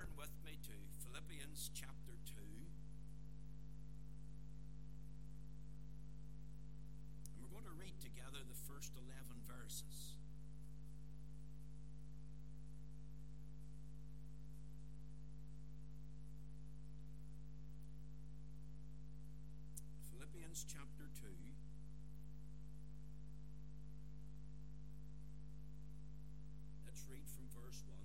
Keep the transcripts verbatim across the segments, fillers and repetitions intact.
turn with me to Philippians chapter two. And we're going to read together the first eleven verses. Philippians chapter two. Let's read from verse one.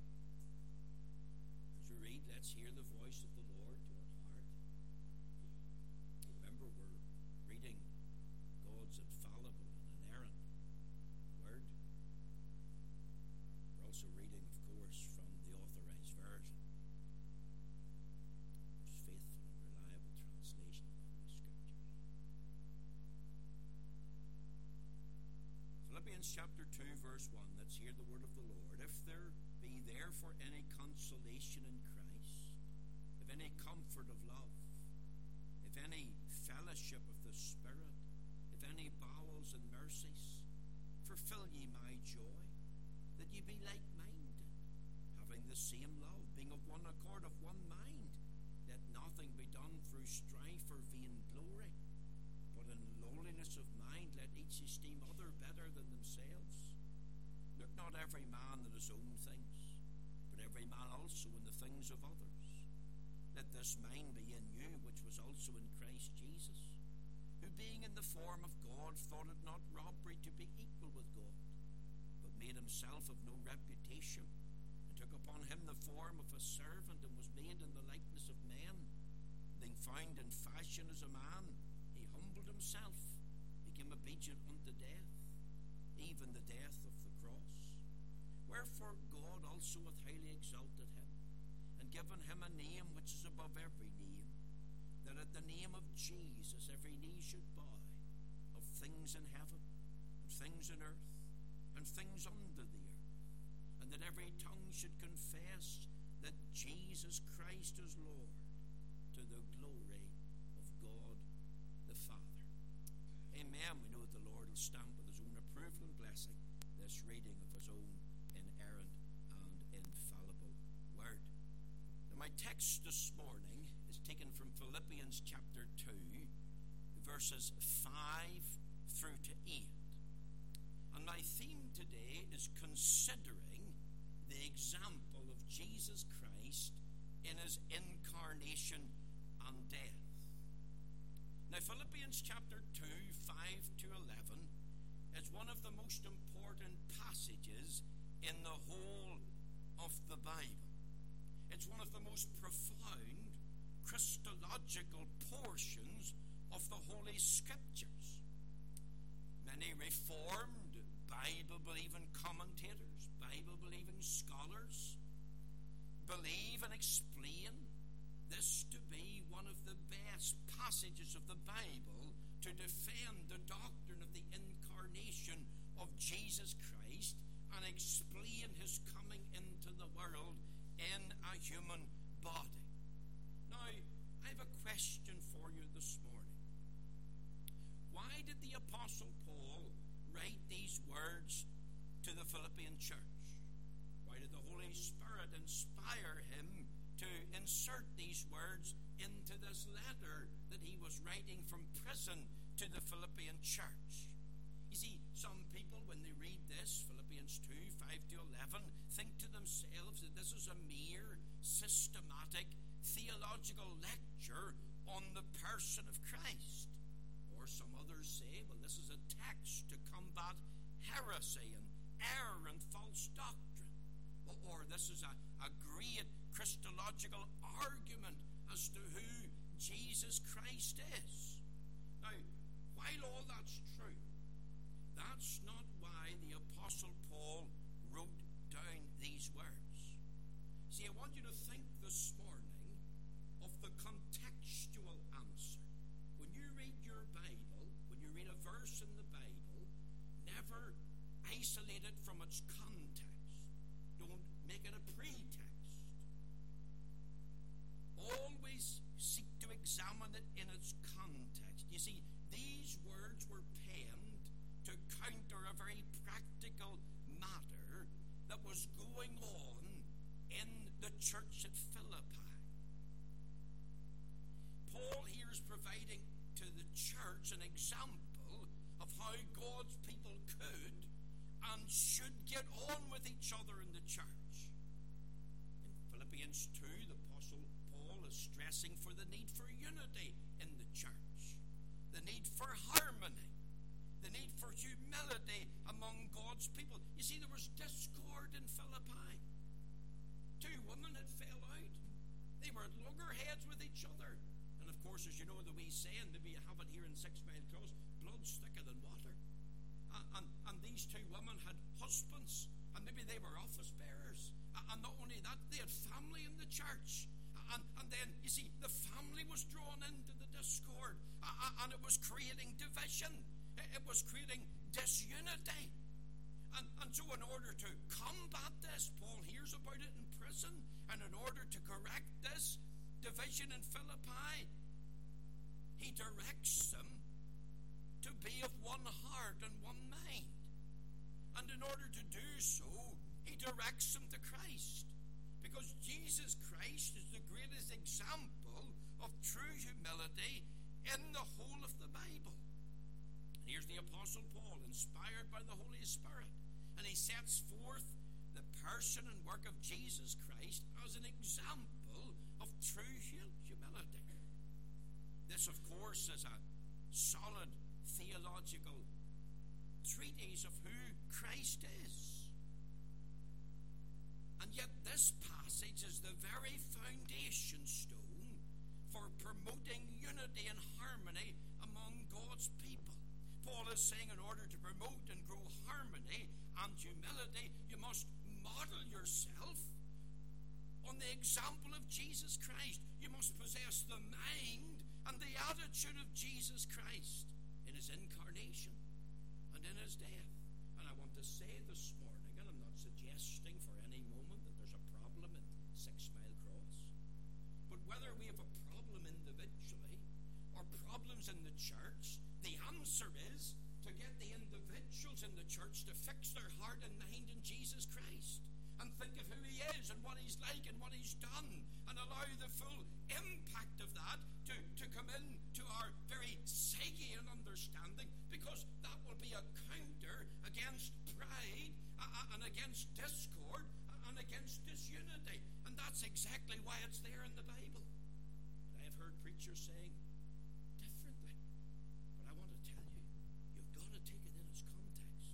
As you read, let's hear the voice of the Lord to our heart. Remember, we're reading God's infallible and inerrant word. We're also reading, of course, from the Authorized Version, which is faithful and reliable translation of the Holy Scriptures. Philippians chapter two, verse one. Let's hear the word of the Lord. If there be therefore any consolation in Christ, if any comfort of love, if any fellowship of the Spirit, if any bowels and mercies, fulfill ye my joy, that ye be like-minded, having the same love, being of one accord, of one mind. Let nothing be done through strife or vainglory, but in lowliness of mind let each esteem other better than themselves. Look not every man at his own things, but every man also in the things of others. Let this mind be in you, which was also in Christ Jesus, who being in the form of God thought it not robbery to be equal with God, but made himself of no reputation, and took upon him the form of a servant, and was made in the likeness of men. Being found in fashion as a man, he humbled himself, became obedient unto death, even the death of the cross. Wherefore God also hath highly exalted him, and given him a name which is above every name, that at the name of Jesus every knee should bow, of things in heaven, and things in earth, and things under the earth, and that every tongue should confess that Jesus Christ is Lord, to the glory of God the Father. Amen. We know that the Lord will stamp with his own approval and blessing this reading of his own inerrant and infallible word. Now, my text this morning is taken from Philippians chapter two, verses five through to eight. And my theme today is considering the example of Jesus Christ in his incarnation and death. Now, Philippians chapter two, five to eleven is one of the most important passages in the whole of the Bible. It's one of the most profound Christological portions of the Holy Scriptures. Many Reformed, Bible-believing commentators, Bible-believing scholars believe and explain this to be one of the best passages of the Bible to defend the doctrine of the incarnation of Jesus Christ and explain his coming into the world in a human body. Now, I have a question for you this morning. Why did the Apostle Paul write these words to the Philippian church? Why did the Holy Spirit inspire him to insert these words into this letter that he was writing from prison to the Philippian church? You see, some people, when they read this, Philippians two, five to eleven, think to themselves that this is a mere systematic theological lecture on the person of Christ. Or some others say, well, this is a text to combat heresy and error and false doctrine. Or, or this is a, a great Christological argument as to who Jesus Christ is. Now, while all that's true, that's not why the Apostle Paul wrote down these words. See, I want you to think this morning of the contextual answer. When you read your Bible, when you read a verse in the Bible, never isolate it from its context. Don't make it a pretext. Always seek to examine it in its context. You see, these words were penned to counter a very practical matter that was going on in the church at an example of how God's people could and should get on with each other in the church. In Philippians two, the Apostle Paul is stressing for the need for unity in the church, the need for harmony, the need for humility among God's people. You see, there was discord in Philippi. Two women had fell out. They were at loggerheads with each other. And of course, as you know, the wee saying, maybe you have it here in Six Mile Cross, blood's thicker than water. And, and, and these two women had husbands, and maybe they were office bearers. And not only that, they had family in the church. And, and then, you see, the family was drawn into the discord, and it was creating division. It was creating disunity. And, and so in order to combat this, Paul hears about it in prison, and in order to correct this division in Philippi, he directs them to be of one heart and one mind. And in order to do so, he directs them to Christ, because Jesus Christ is the greatest example of true humility in the whole of the Bible. And here's the Apostle Paul, inspired by the Holy Spirit, and he sets forth the person and work of Jesus Christ as an example of true humility. This, of course, is a solid theological treatise of who Christ is. And yet this passage is the very foundation stone for promoting unity and harmony among God's people. Paul is saying in order to promote and grow harmony and humility, you must model yourself on the example of Jesus Christ. You must possess the mind and the attitude of Jesus Christ in his incarnation and in his death. And I want to say this morning, and I'm not suggesting for any moment that there's a problem in Six Mile Cross, but whether we have a problem individually or problems in the church, the answer is to get the individuals in the church to fix their heart and mind in Jesus Christ and think of who he is and what he's like and what he's done, and allow the full impact of that to, to come into our very psyche and understanding, because that will be a counter against pride uh, and against discord uh, and against disunity. And that's exactly why it's there in the Bible. But I have heard preachers saying differently. But I want to tell you, you've got to take it in its context.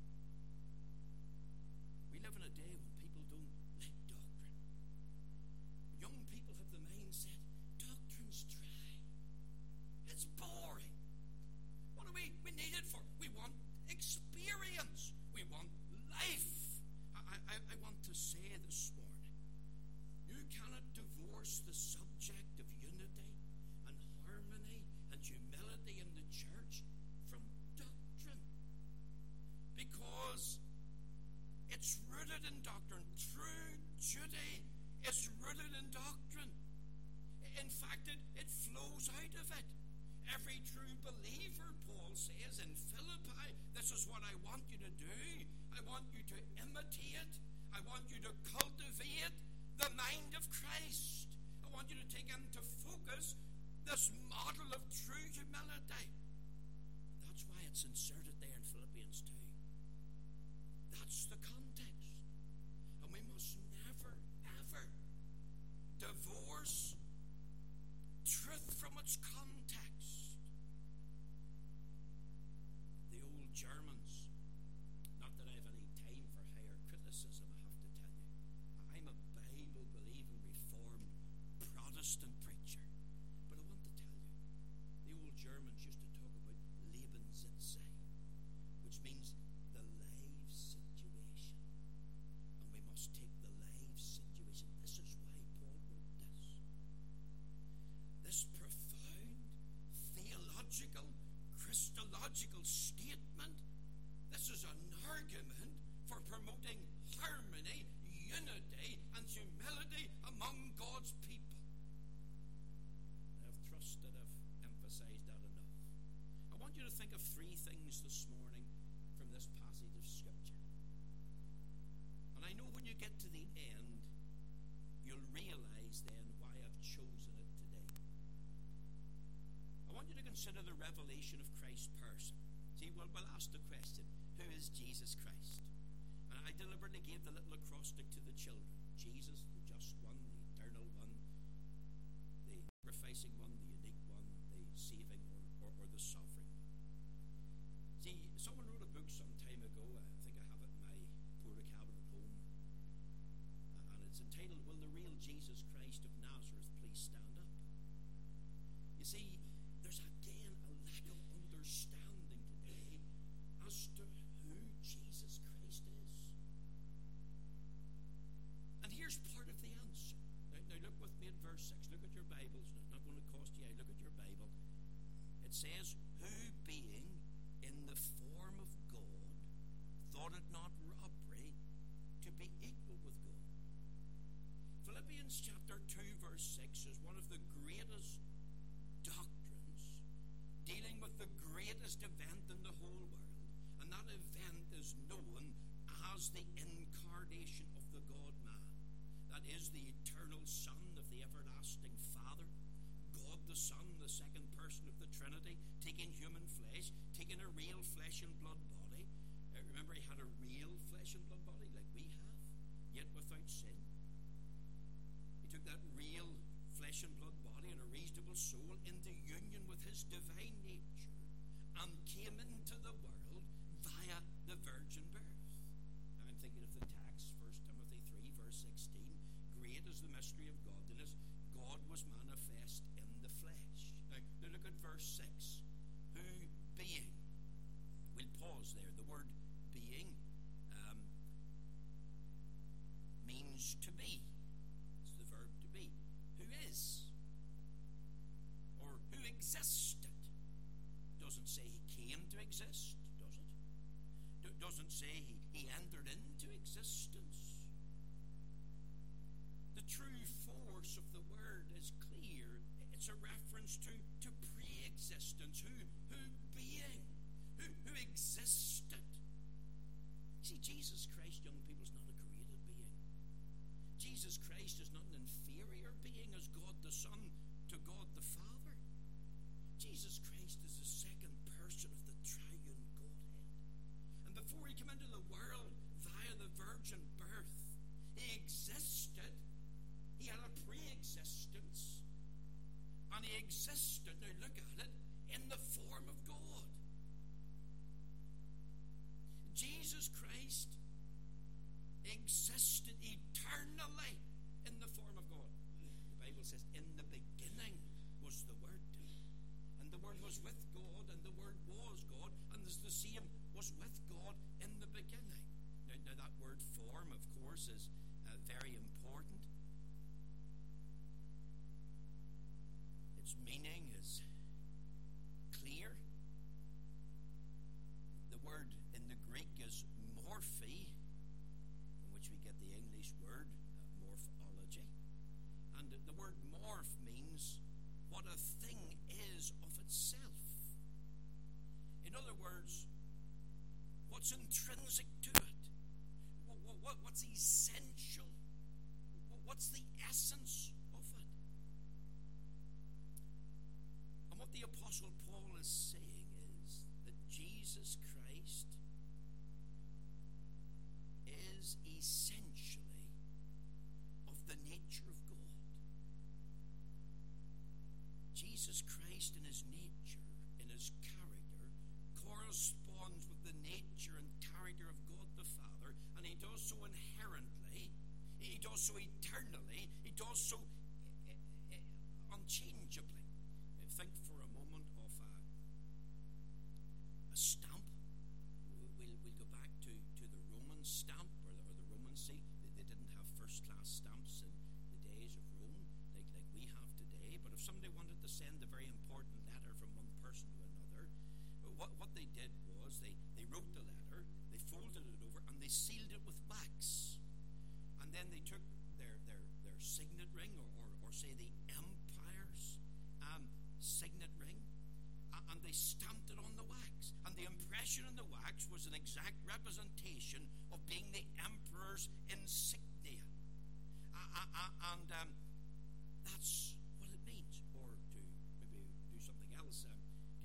We live in a day when people don't like doctrine. Young people have the mindset, doctrine's dry. It's boring. What do we, we need it for? We want experience. We want life. I, I, I want to say this morning, you cannot divorce the subject of unity and harmony and humility in the church from doctrine, because it's rooted in doctrine. True duty is rooted in doctrine. In fact, it, it flows out of it. Every true believer, Paul says in Philippi, this is what I want you to do. I want you to imitate. I want you to cultivate the mind of Christ. I want you to take into focus this model of true humility. That's why it's inserted there in Philippians two. That's the context. And we must never, ever divorce truth from its context. The old Germans, not that I have any time for higher criticism, I have to tell you, I'm a consider the revelation of Christ's person. See, well, we'll ask the question, who is Jesus Christ? And I deliberately gave the little acrostic to the children. Jesus, the just one, the eternal one, the sacrificing one, the unique one, the saving or, or, or the sovereign one. See, someone wrote a book some time ago, I think I have it in my porta cabinet at home, and it's entitled, Will the Real Jesus Christ of Nazareth Please Stand Up? You see, there's again a lack of understanding today as to who Jesus Christ is. And here's part of the answer. Now, now look with me at verse six. Look at your Bibles. It's not going to cost you. Look at your Bible. It says, who being in the form of God, thought it not robbery to be equal with God. Philippians chapter two verse six is one of the greatest doctrines dealing with the greatest event in the whole world, and that event is known as the incarnation of the God-man. That is the eternal Son of the everlasting Father, God the Son, the second person of the Trinity, taking human flesh, taking a real flesh and blood body. Uh, remember, he had a real flesh and blood body like we have, yet without sin. He took that real flesh and blood body and a reasonable soul into union with his divine nature and came into the world via the virgin birth. Now I'm thinking of the text, First Timothy three verse sixteen. Great is the mystery of godliness. God was manifest in the flesh. Now, now look at verse six. Who being, we'll pause there. The word being um, means to be. It's the verb to be. Who is, or who existed. Doesn't say he came to exist, does it? D- doesn't say he, he entered into existence. The true force of the word is clear. It's a reference to, to pre-existence. Who, who being, who, who existed. See, Jesus Christ, young people, is not a created being. Jesus Christ is not an inferior being as God the Son to God the Father. Jesus Christ is the second person of the triune Godhead. And before he came into the world via the virgin birth, he existed. He had a pre-existence. And he existed, now look at it, in the form of God. Jesus Christ existed eternally in the form of God. The Bible says, in the beginning was the Word. And the Word was with God, and the Word was God, and the same was with God in the beginning. Now, now that word form, of course, is uh, very important. Its meaning is clear. The word in the Greek is morphe, from which we get the English word uh, morphology. And the word morph means what a thing is of itself. In other words, what's intrinsic to it? What, what, what's essential? What's the essence of it? And what the Apostle Paul is saying is that Jesus Christ is essentially of the nature of God. Jesus Christ in his nature, in his character, corresponds with the nature and character of God the Father, and he does so inherently, he does so eternally, he does so uh, uh, unchangeably. Think for a moment of a, a stamp. We'll, we'll go back to, to the Roman stamp, or the, or the Roman see. They, they didn't have first-class stamps in the days of Rome like, like we have today. But if somebody wanted to send a very important letter from one person to another, what, what they did was they, they wrote the letter, they folded it over, and they sealed it with wax. And then they took their, their, their signet ring, or, or, or say the empire's um, signet ring, and they stamped it on the wax. And the impression on the wax was an exact representation of being the emperor's insignia. Uh, uh, uh, and um, that's what it means. Or to maybe do something else, um,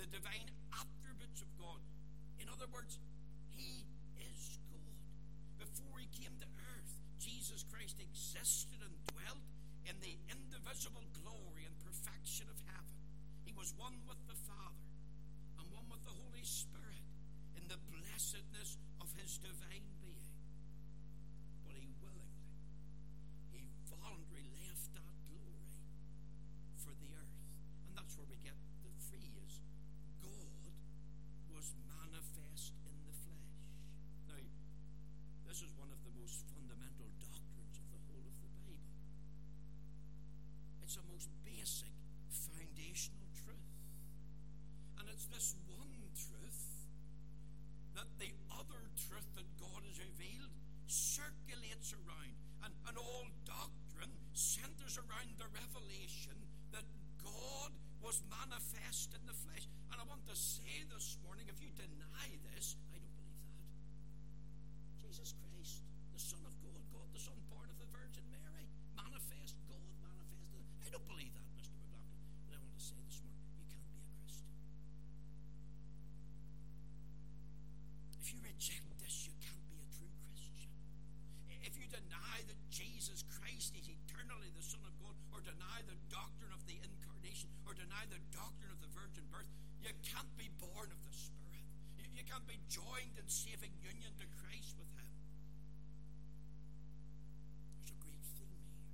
the divine attributes of God. In other words, he is God. Before he came to earth, Jesus Christ existed and dwelt in the indivisible glory and perfection of heaven. He was one with the Father and one with the Holy Spirit in the blessedness of his divine being. But he willingly, he voluntarily left that glory for the earth. And that's where we get the phrase, God was manifest in the flesh. Now, this is one of the most fundamental doctrines of the whole of the Bible. It's a most basic, foundational truth. And it's this one truth that the other truth that God has revealed circulates around. And, and all doctrine centers around the revelation that God was manifest in the flesh. And I want to say this morning, if you deny this, I don't believe that. Jesus Christ, the Son of God, God the Son, born of the Virgin Mary, manifest, God manifested. I don't believe that, Mister McLaughlin. And I want to say this morning, you can't be a Christian. If you reject this, you can't be a true Christian. If you deny that Jesus Christ is eternally the Son of God, or deny the doctrine of the incarnation, or deny the doctrine of the virgin birth, you can't be born of the Spirit. You, you can't be joined in saving union to Christ with him. There's a great theme here.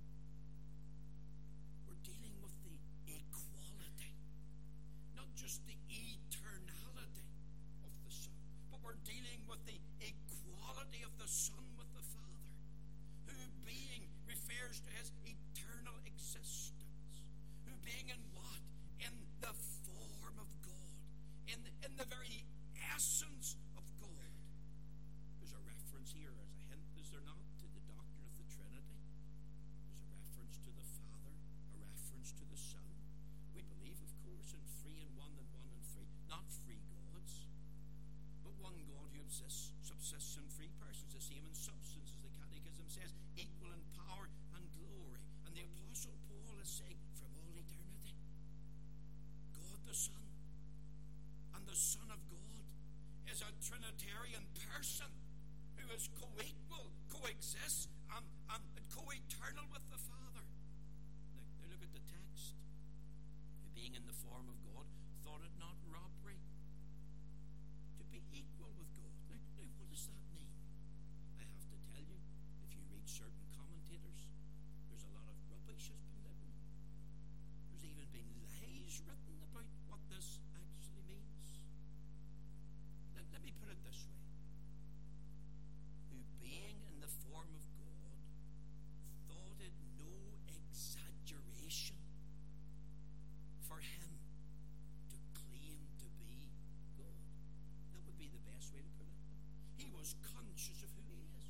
We're dealing with the equality, not just the eternality of the Son, but we're dealing with the equality of the Son with the Father, who being refers to his eternal existence, who being in what? In the form of God, in the, in the very essence of God. There's a reference here as a hint, is there not, to the doctrine of the Trinity? There's a reference to the Father, a reference to the Son. We believe, of course, in three and one and one and three, not three gods, but one God who exists, subsists in three persons, the same in substance, as the Catechism says, equal in power and glory. And the Apostle Paul is saying, from all eternity, God the Son and the Son of God is a Trinitarian person who is co-equal, coexists, and, and, and co-eternal with the Father. Now, now look at the text. Who being in the form of God, thought it not robbery to be equal with God. Now, now what does that mean? I have to tell you, if you read certain commentators, there's a lot of rubbish has been written. There's even been lies written about what this actually means. Let, let me put it this way. Who being in the form of God, thought it no exaggeration for him to claim to be God. That would be the best way to put it. He was conscious of who he is.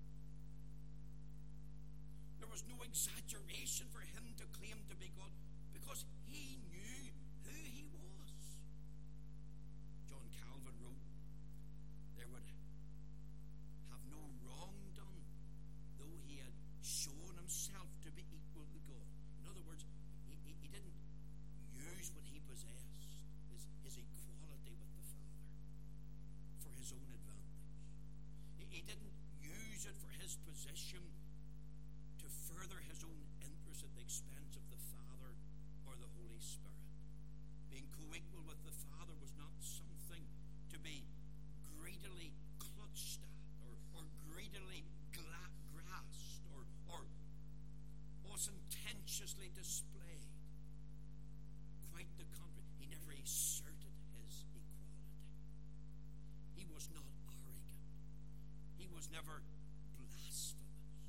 There was no exaggeration for him to claim to be God, because he knew who he was. John Calvin wrote, there would have no wrong done, though he had shown himself to be equal to God. In other words, he, he, he didn't use what he possessed, his, his equality with the Father, for his own advantage. He, he didn't use it for his position to further his own interest at the expense of the Father or the Holy Spirit. Being co-equal with the Father was not something to be greedily clutched at, or, or greedily gla- grasped, or, or ostentatiously displayed. Quite the contrary. He never asserted his equality. He was not arrogant. He was never blasphemous.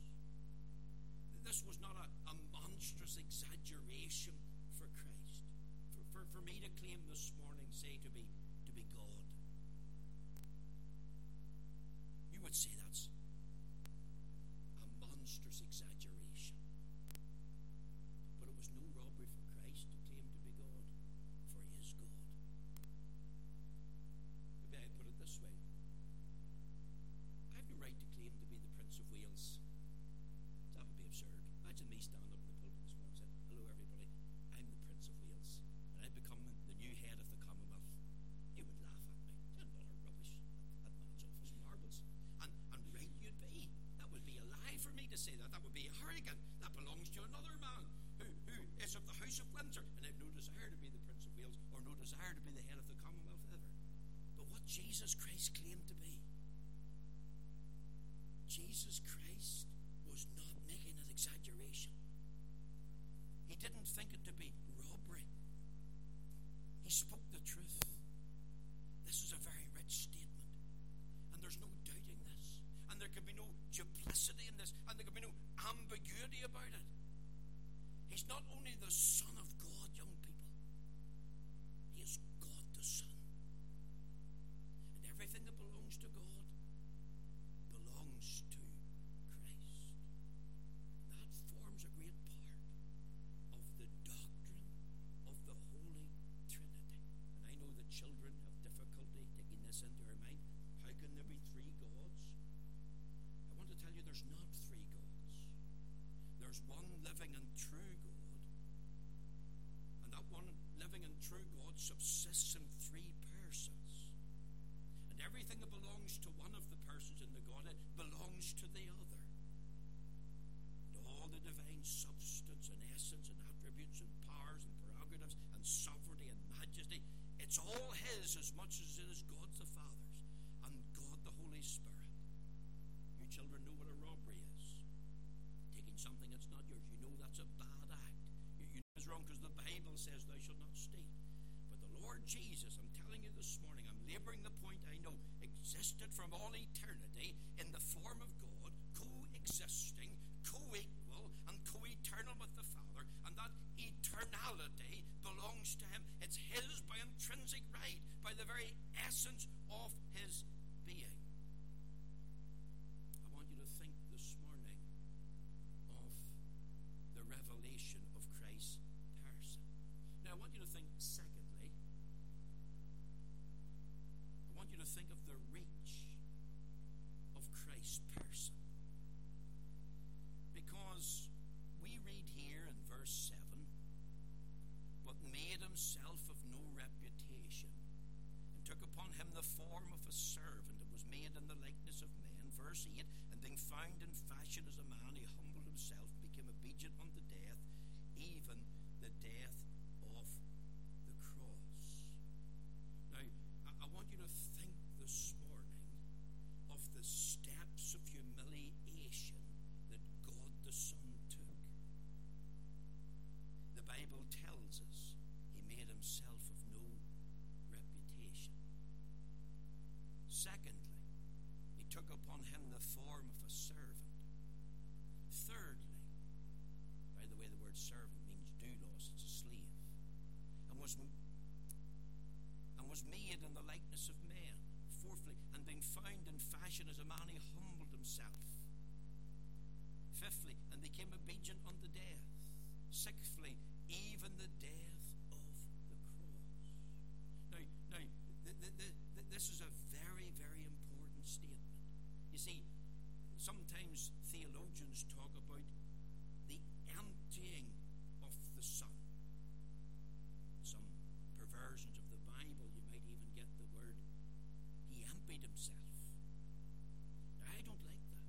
This was not a, a monstrous exaggeration for Christ. For, for, for me to claim this morning, say, to be to be God, you would say that's a monstrous exaggeration. But it was no think it to be robbery. He spoke the truth. This is a very rich statement, and there's no doubting this, and there can be no duplicity in this, and there can be no ambiguity about it. He's not only the Son of God, young people. He is God the Son. And everything that belongs to God belongs to Christ. That forms a great part of the doctrine of the Holy Trinity. And I know that children have difficulty taking this into their mind. How can there be three gods? I want to tell you there's not three gods. There's one living and true God. And that one living and true God subsists in three persons. And everything that belongs to one of the persons in the Godhead belongs to the other. And all the divine substance and essence and attributes and powers and prerogatives and sovereignty and majesty, it's all His as much as it is God the Father's and God the Holy Spirit. You children know what a robbery is. Taking something that's not yours. You know that's a bad act. You, you know it's wrong because the Bible says thou shalt not steal. But the Lord Jesus, I'm telling you this morning, I'm laboring the point I know, existed from all eternity in the form of God, co-existing, co-equal, and co-eternal with the Father, and that eternality belongs to Him. It's His by intrinsic right, by the very essence of His being. I want you to think this morning of the revelation of Christ's person. Now I want you to think, secondly, I want you to think of the reach of Christ's person. Because we read here in verse seven, but made Himself of no reputation, and took upon Him the form of a servant, and was made in the likeness of men. Verse eight, and being found in fashion as a man, He humbled Himself, became obedient unto death, even the death of the cross. Now, I, I want you to think this morning of the steps of humiliation that God the Son took. The Bible tells us He made Himself of no reputation. Secondly, He took upon Him the form of a servant. Thirdly, by the way, the word servant means doulos, it's a slave, and was and was made in the likeness of men. Fourthly, and being found in fashion as a man, He humbled Himself. Fifthly, and became obedient unto death. Sixthly, even the death of the cross. Now, now th- th- th- th- this is a very, very important statement. You see, sometimes theologians talk about the emptying of the Son. Some perversions of the Bible, you might even get the word, He emptied Himself. Now, I don't like that.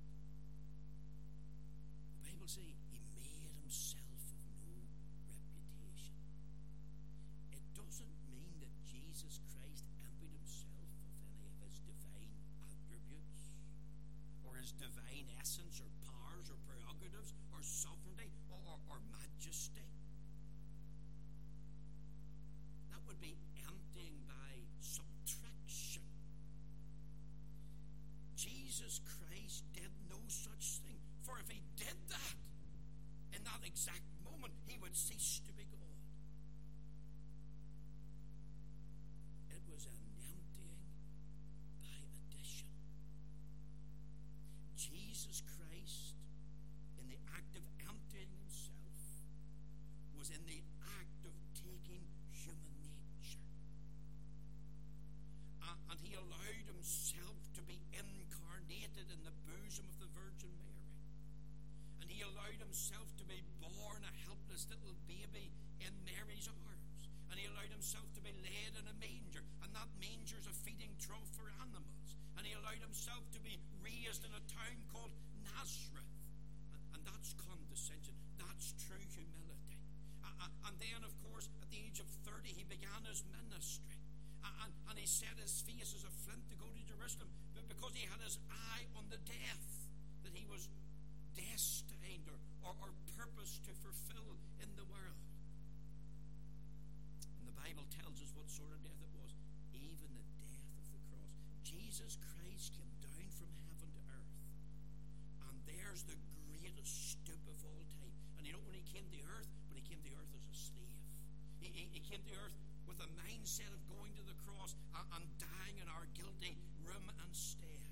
The Bible says He made Himself of no reputation. It doesn't mean that Jesus Christ emptied Himself of any of His divine attributes, or His divine essence, or powers, or prerogatives, or sovereignty, or, or, or majesty. That would be emptying by subtraction. Jesus Christ did no such thing. For if He did that, in that exact moment, He would cease to be God. It was an emptying by addition. Jesus Christ, in the act of emptying Himself, was in the act of taking human nature. Uh, and He allowed Himself to be incarnated in the bosom of the Virgin Mary. And He allowed Himself to be born a helpless little baby in Mary's arms. And He allowed Himself to be laid in a manger. And that manger is a feeding trough for animals. And He allowed Himself to be raised in a town called Nazareth. And, and that's condescension. That's true humility. Uh, uh, and then, of course, at the age of thirty, He began His ministry. Uh, and, and He set His face as a flint to go to Jerusalem, but because He had His eye on the death that He was destined or, or, or purposed to fulfill in the world. the earth with a mindset of going to the cross and, and dying in our guilty room instead.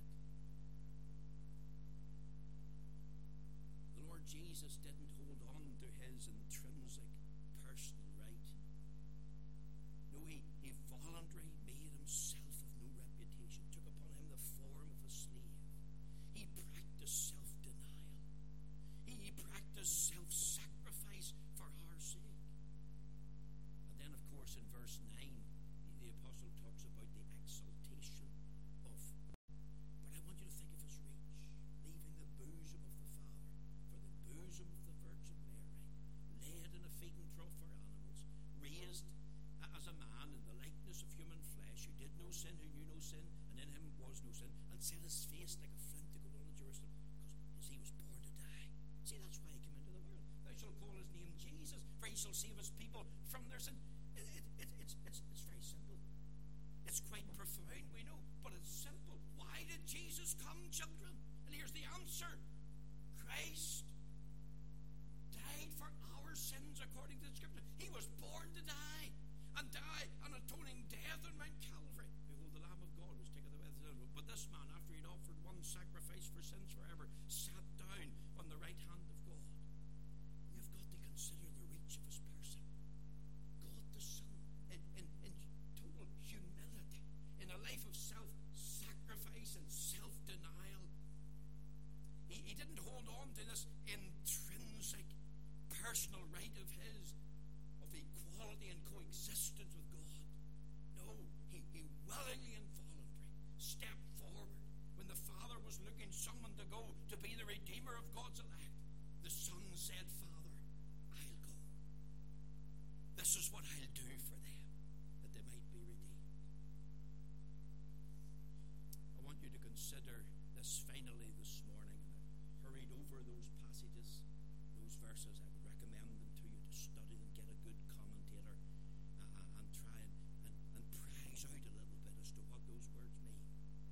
The Lord Jesus didn't hold on to his intrinsic personal right. No, he, he voluntarily made himself of no reputation, took upon him the form of a slave. He practiced self-denial. He, he practiced self-sacrifice for our sake. And then, of course, in verse nine, the, the apostle talks about the exaltation of. But I want you to think of his reach, leaving the bosom of the Father for the bosom of the Virgin Mary, led in a feeding trough for animals, raised as a man in the likeness of human flesh, who did no sin, who knew no sin, and in him was no sin, and set his face like a flint to go down to Jerusalem, because he was born to die. See, that's why he came into the world. Thou shalt call his name Jesus, for he shall save his people from their sin. It, it, it, it's, it's, it's very simple. It's quite profound, we know, but it's simple. Why did Jesus come, children? And here's the answer. Christ died for our sins according to the Scripture. He was born to die, and die an atoning death on Mount Calvary. Behold, the Lamb of God was taken away. But this man, after he'd offered one sacrifice for sins forever, sat down on the right hand of God. You've got to consider the reach of his person. God the Son, in, in, in total humility, in a life of self-sacrifice and self-denial. He, he didn't hold on to this intrinsic personal right of his, of equality and coexistence with God. No, he, he willingly and voluntarily stepped forward when the Father was looking someone to go to be the Redeemer of God's elect. The Son said, Father, I'll go. This is what I'll do for them, that they might be redeemed. I want you to consider this finally this morning. I've hurried over those passages, those verses. I would recommend them to you to study and get a good commentator uh, and try and, and, and prize out a little bit as to what those words mean.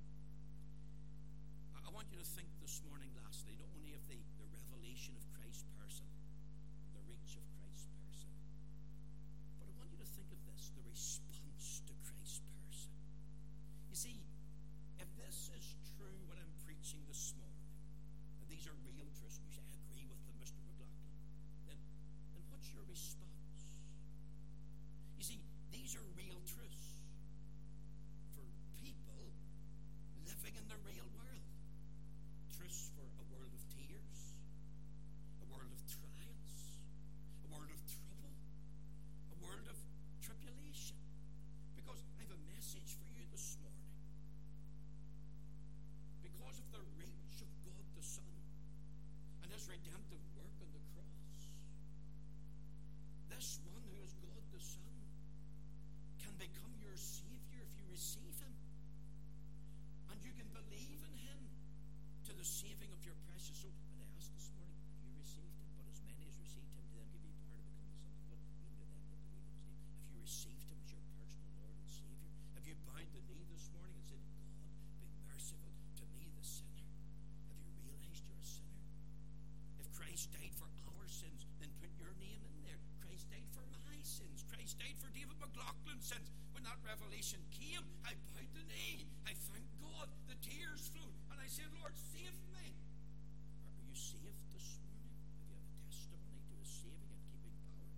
I, I want you to think this morning, lastly, not only of the, the revelation of Christ's person, the reach of Christ's person, but I want you to think of this, the response to Christ's person. You see, if this is true, what I'm preaching this morning, and these are real truths, and you say, I agree with them, Mister McLaughlin, then, then what's your response? You see, these are real truths for people living in the real world. Truths for a world of tears, a world of trials, a world of trouble, a world of tribulation. Because I have a message for you this morning. Because of the reach of God the Son and his redemptive work on the cross, this one who is God the Son can become your Savior if you receive him. And you can believe in him to the saving of your precious soul. And I asked this morning, have you received him? But as many as received him, to them give you power to become the sons of God, even to them that believe in his name. Have you received him as your personal Lord and Savior? Have you bowed the knee this morning and said, God, be merciful to me, the sinner? Have you realized you're a sinner? If Christ died for our sins, then put your name in there. Christ died for my sins. Christ died for David McLaughlin's sins. When that revelation came, I bowed the knee. I thanked God. The tears flowed. And I said, Lord, save me. Are you saved this morning? Have you have a testimony to his saving and keeping power?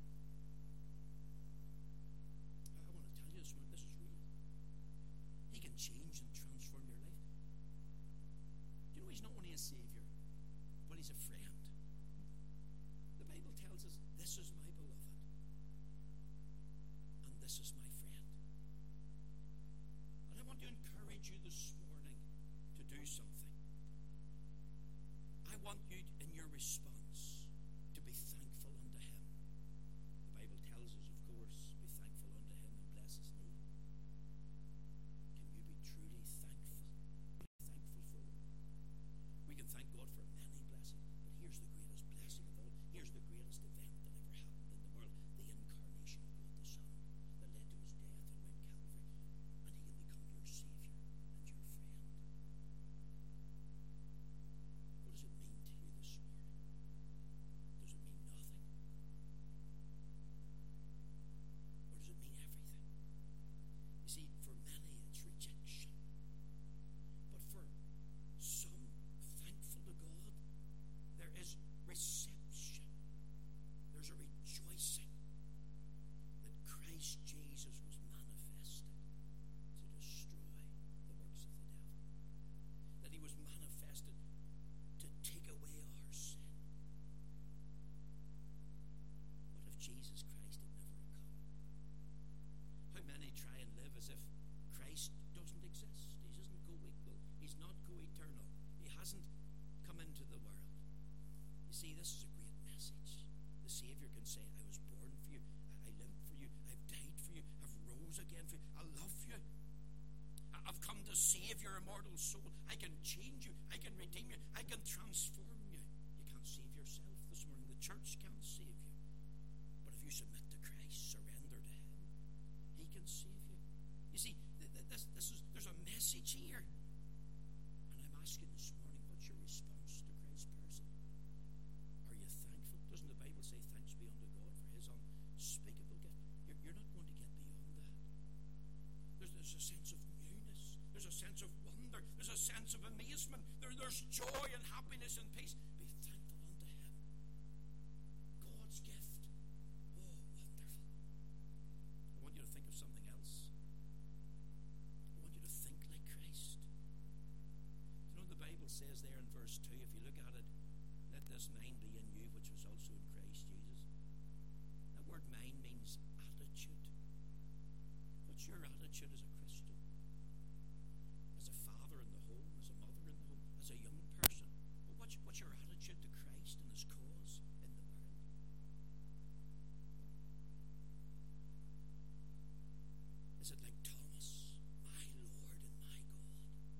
I, I want to tell you this morning, this is real. He can change and transform your life. Do you know he's not only a Savior, but he's a friend. The Bible tells us, this is my beloved, and this is my friend. And I want to encourage you this morning to do something. I want you, in your response, to be thankful unto him. The Bible tells us, of course, be thankful unto him and bless his name. Can you be truly thankful? Thankful for it. We can thank God for many blessings, but here's the greatest blessing of all. Here's the greatest event that ever happened in the world, the incarnation of God the Son, that led to his death on Mount Calvary, and he can become your Savior and your friend. What does it mean to you this morning? console, I can change you, I can redeem you, I can transform you. You can't save yourself this morning. The church can't save you. But if you submit to Christ, surrender to Him, He can save you. You see, this, this is, there's a message here. And I'm asking this morning, what's your response to Christ's person? Are you thankful? Doesn't the Bible say, thanks be unto God for His unspeakable gift? You're, you're not going to get beyond that. There's, there's a sense of newness. There's a sense of wonder. There's a sense of amazement. There, there's joy and happiness and peace. Be thankful unto Him. God's gift. Oh, wonderful. I want you to think of something else. I want you to think like Christ. You know, the Bible says there in verse two, if you look at it, let this mind be in you, which was also in Christ Jesus. That word mind means attitude. What's your attitude as a Christian? As a father in the home, as a mother in the home, as a young person? Well, what's, what's your attitude to Christ and His cause in the world? Is it like Thomas, my Lord and my God,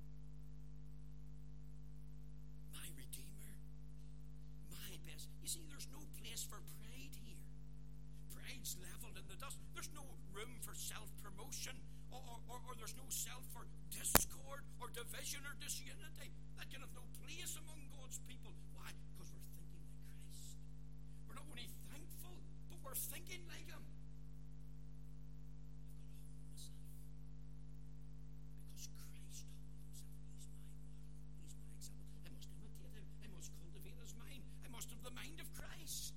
my Redeemer, my best? You see, there's no place for pride here. Pride's leveled in the dust. There's no room for self-promotion, or, or, or, or there's no self for discord or division or disunity. That can have no place among God's people. Why? Because we're thinking like Christ. We're not only thankful, but we're thinking like Him. I've got to humble myself. Because Christ humbled Himself. He's my model. He's my example. I must imitate Him. I must cultivate His mind. I must have the mind of Christ.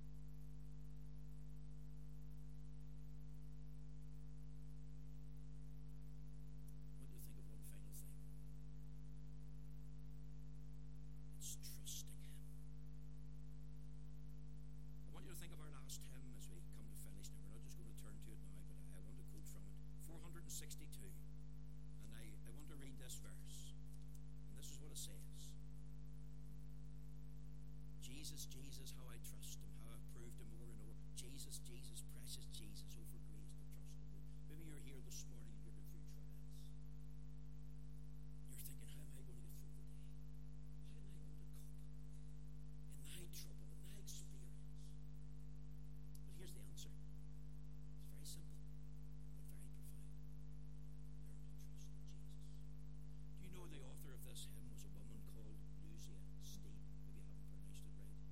sixty-two, and I, I want to read this verse, and this is what it says. Jesus, Jesus, how I trust Him, how I've proved Him over and over. Jesus, Jesus, precious Jesus, oh for grace to trust Him. Maybe you're here this morning and you're going through trials. You're thinking, how am I going to get through the day? How am I going to cope in my trouble, in my experience? But here's the answer. It's very simple, but very profound. Do you know the author of this hymn was a woman called Lucia Steed? Maybe I haven't pronounced it right.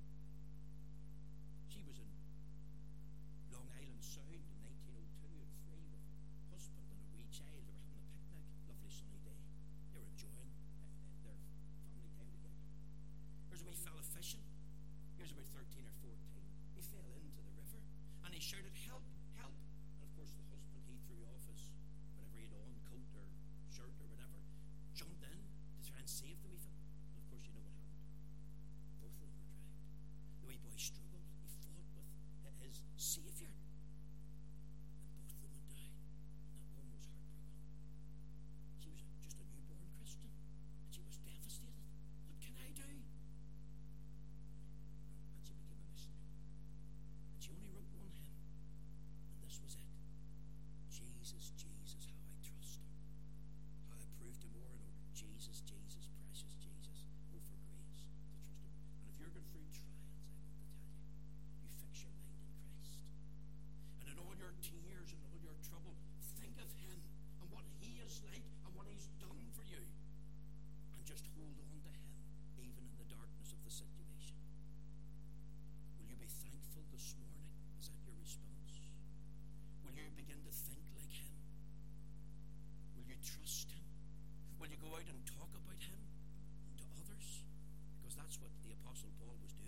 She was in Long Island Sound in nineteen oh two at three with her husband and a wee child. They were having a picnic, lovely sunny day. They were enjoying uh, their family time together. There's a wee fella fishing. He was about thirteen or fourteen. He fell into the river and he shouted, help, help. And of course the husband, he threw off his whatever he had on, coat or shirt or whatever, jumped in to try and save the wee fella. And of course you know what happened. Both of them were drowned. The wee boy struggled. He fought with his Saviour. And both of them went down. And that one was heartbroken. She was a, just a newborn Christian. And she was devastated. What can I do? And she became a missionary. And she only wrote one hymn. And this was it. Jesus, Jesus, how I trust Him. How I proved Him over and over. Jesus, Jesus, precious Jesus. Oh, for grace to trust Him. And if you're going through trials, I want to tell you, you fix your mind in Christ. And in all your tears and all your trouble, think of Him and what He is like and what He's done for you. And just hold on to Him, even in the darkness of the situation. Will you be thankful this morning? Is that your response? Will you begin to think like Him? Will you trust Him? Will you go out and talk about Him to others? Because that's what the Apostle Paul was doing.